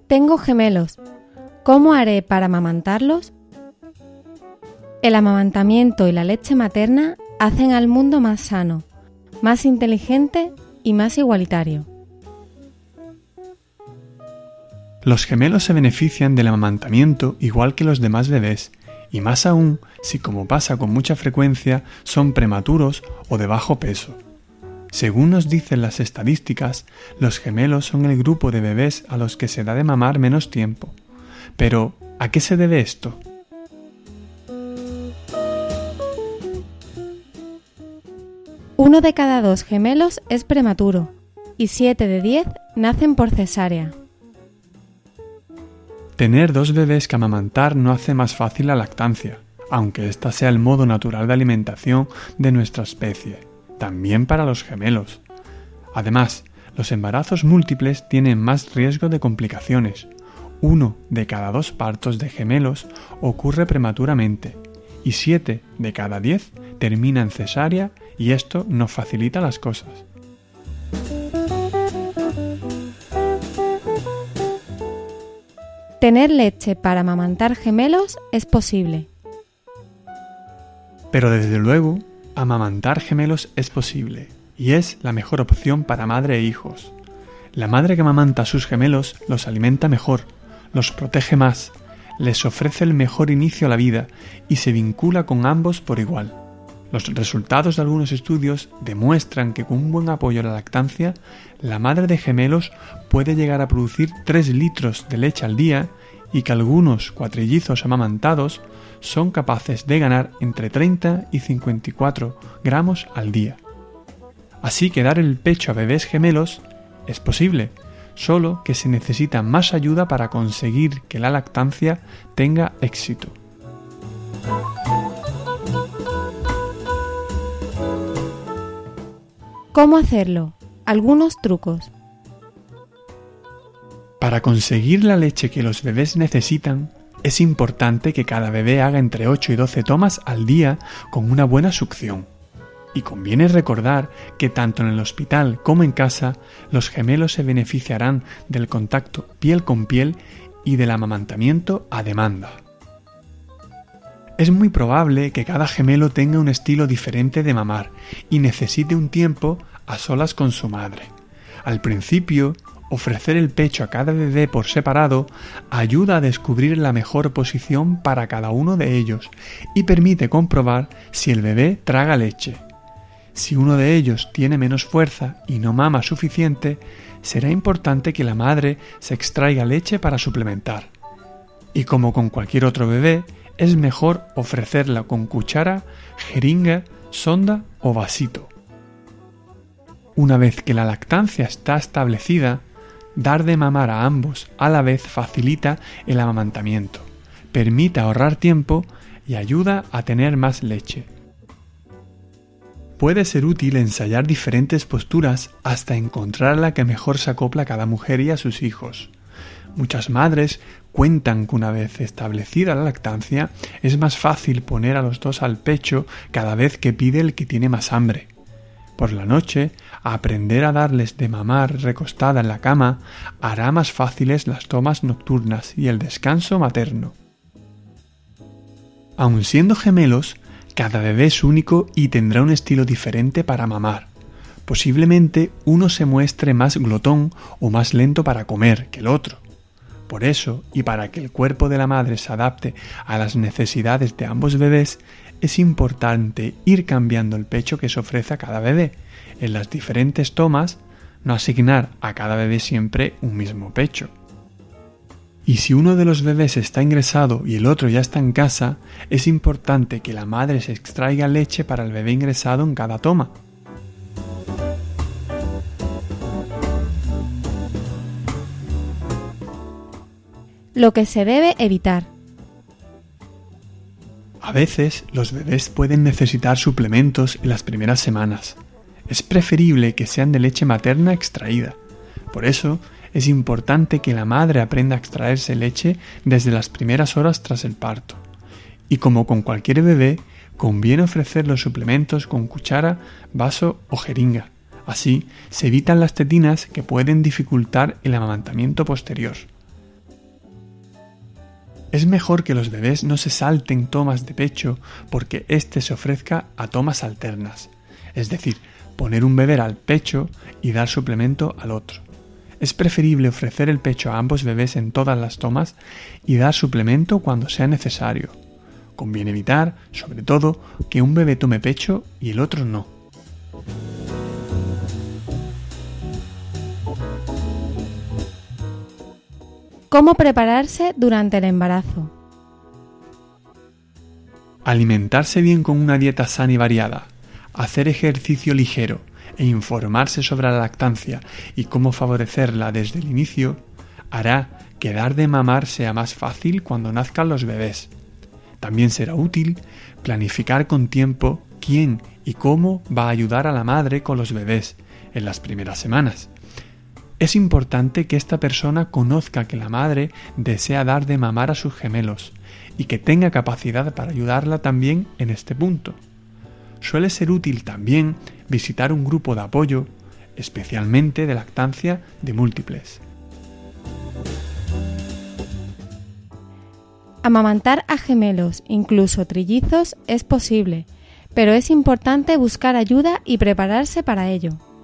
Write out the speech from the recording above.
Tengo gemelos. ¿Cómo haré para amamantarlos? El amamantamiento y la leche materna hacen al mundo más sano, más inteligente y más igualitario. Los gemelos se benefician del amamantamiento igual que los demás bebés, y más aún si, como pasa con mucha frecuencia, son prematuros o de bajo peso. Según nos dicen las estadísticas, los gemelos son el grupo de bebés a los que se da de mamar menos tiempo. Pero, ¿a qué se debe esto? Uno de cada 2 gemelos es prematuro y 7 de 10 nacen por cesárea. Tener 2 bebés que amamantar no hace más fácil la lactancia, aunque este sea el modo natural de alimentación de nuestra especie, también para los gemelos. Además, los embarazos múltiples tienen más riesgo de complicaciones. 1 de cada 2 partos de gemelos ocurre prematuramente y 7 de cada 10 termina en cesárea, y esto nos facilita las cosas. Tener leche para amamantar gemelos es posible. Pero desde luego, amamantar gemelos es posible y es la mejor opción para madre e hijos. La madre que amamanta a sus gemelos los alimenta mejor, los protege más, les ofrece el mejor inicio a la vida y se vincula con ambos por igual. Los resultados de algunos estudios demuestran que con un buen apoyo a la lactancia, la madre de gemelos puede llegar a producir 3 litros de leche al día y que algunos cuatrillizos amamantados son capaces de ganar entre 30 y 54 gramos al día. Así que dar el pecho a bebés gemelos es posible, solo que se necesita más ayuda para conseguir que la lactancia tenga éxito. ¿Cómo hacerlo? Algunos trucos. Para conseguir la leche que los bebés necesitan, es importante que cada bebé haga entre 8 y 12 tomas al día con una buena succión. Y conviene recordar que tanto en el hospital como en casa, los gemelos se beneficiarán del contacto piel con piel y del amamantamiento a demanda. Es muy probable que cada gemelo tenga un estilo diferente de mamar y necesite un tiempo a solas con su madre. Al principio, ofrecer el pecho a cada bebé por separado ayuda a descubrir la mejor posición para cada uno de ellos y permite comprobar si el bebé traga leche. Si uno de ellos tiene menos fuerza y no mama suficiente, será importante que la madre se extraiga leche para suplementar. Y como con cualquier otro bebé, es mejor ofrecerla con cuchara, jeringa, sonda o vasito. Una vez que la lactancia está establecida, dar de mamar a ambos a la vez facilita el amamantamiento, permite ahorrar tiempo y ayuda a tener más leche. Puede ser útil ensayar diferentes posturas hasta encontrar la que mejor se acopla a cada mujer y a sus hijos. Muchas madres cuentan que una vez establecida la lactancia, es más fácil poner a los 2 al pecho cada vez que pide el que tiene más hambre. Por la noche, aprender a darles de mamar recostada en la cama hará más fáciles las tomas nocturnas y el descanso materno. Aun siendo gemelos, cada bebé es único y tendrá un estilo diferente para mamar. Posiblemente uno se muestre más glotón o más lento para comer que el otro. Por eso, y para que el cuerpo de la madre se adapte a las necesidades de ambos bebés, es importante ir cambiando el pecho que se ofrece a cada bebé. En las diferentes tomas, no asignar a cada bebé siempre un mismo pecho. Y si uno de los bebés está ingresado y el otro ya está en casa, es importante que la madre se extraiga leche para el bebé ingresado en cada toma. Lo que se debe evitar. A veces los bebés pueden necesitar suplementos en las primeras semanas. Es preferible que sean de leche materna extraída. Por eso es importante que la madre aprenda a extraerse leche desde las primeras horas tras el parto. Y como con cualquier bebé, conviene ofrecer los suplementos con cuchara, vaso o jeringa. Así se evitan las tetinas que pueden dificultar el amamantamiento posterior. Es mejor que los bebés no se salten tomas de pecho porque éste se ofrezca a tomas alternas, es decir, poner un beber al pecho y dar suplemento al otro. Es preferible ofrecer el pecho a ambos bebés en todas las tomas y dar suplemento cuando sea necesario. Conviene evitar, sobre todo, que un bebé tome pecho y el otro no. ¿Cómo prepararse durante el embarazo? Alimentarse bien con una dieta sana y variada, hacer ejercicio ligero e informarse sobre la lactancia y cómo favorecerla desde el inicio hará que dar de mamar sea más fácil cuando nazcan los bebés. También será útil planificar con tiempo quién y cómo va a ayudar a la madre con los bebés en las primeras semanas. Es importante que esta persona conozca que la madre desea dar de mamar a sus gemelos y que tenga capacidad para ayudarla también en este punto. Suele ser útil también visitar un grupo de apoyo, especialmente de lactancia de múltiples. Amamantar a gemelos, incluso trillizos, es posible, pero es importante buscar ayuda y prepararse para ello.